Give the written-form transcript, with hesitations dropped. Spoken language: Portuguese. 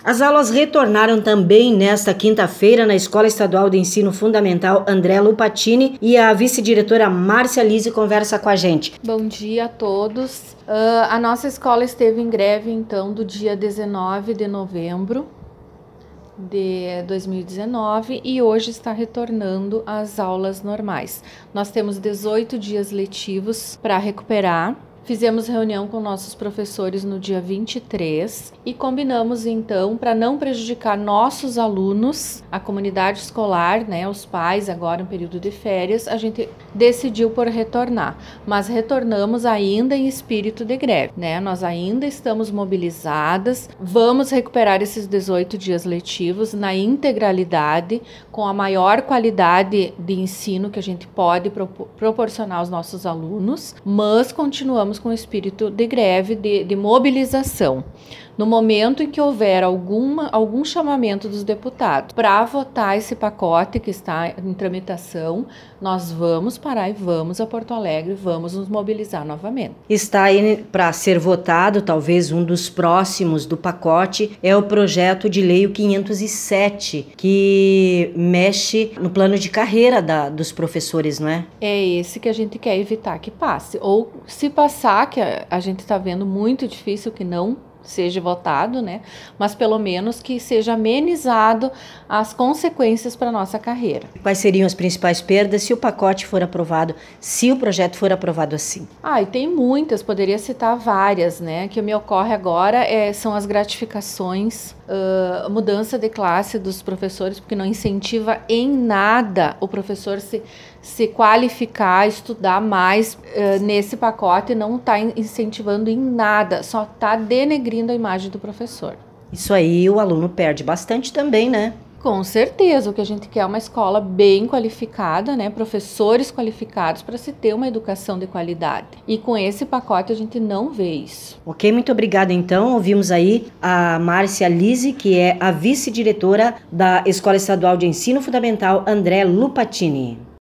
As aulas retornaram também nesta quinta-feira na Escola Estadual de Ensino Fundamental André Lupatini e a vice-diretora Márcia Lise conversa com a gente. Bom dia a todos. A nossa escola esteve em greve, então, do dia 19 de novembro de 2019 e hoje está retornando às aulas normais. Nós temos 18 dias letivos para recuperar. Fizemos reunião com nossos professores no dia 23 e combinamos então, para não prejudicar nossos alunos, a comunidade escolar, né, os pais agora em período de férias, a gente decidiu por retornar, mas retornamos ainda em espírito de greve, né? Nós ainda estamos mobilizadas, vamos recuperar esses 18 dias letivos na integralidade, com a maior qualidade de ensino que a gente pode proporcionar aos nossos alunos, mas continuamos com espírito de greve, de mobilização. No momento em que houver algum chamamento dos deputados para votar esse pacote que está em tramitação, nós vamos parar e vamos a Porto Alegre, vamos nos mobilizar novamente. Está aí para ser votado, talvez um dos próximos do pacote, é o projeto de lei 507, que mexe no plano de carreira dos professores, não é? É esse que a gente quer evitar que passe. Ou se passar, que a gente está vendo muito difícil que não seja votado, né? Mas pelo menos que seja amenizado as consequências para a nossa carreira. Quais seriam as principais perdas se o pacote for aprovado, se o projeto for aprovado assim? E tem muitas, poderia citar várias, né? Que me ocorre agora são as gratificações, mudança de classe dos professores, porque não incentiva em nada o professor se qualificar, estudar mais. Nesse pacote não está incentivando em nada, só está denegrindo a imagem do professor. Isso aí o aluno perde bastante também, né? Com certeza, o que a gente quer é uma escola bem qualificada, né? Professores qualificados para se ter uma educação de qualidade. E com esse pacote a gente não vê isso. Ok, muito obrigada então. Ouvimos aí a Márcia Lise, que é a vice-diretora da Escola Estadual de Ensino Fundamental André Lupatini.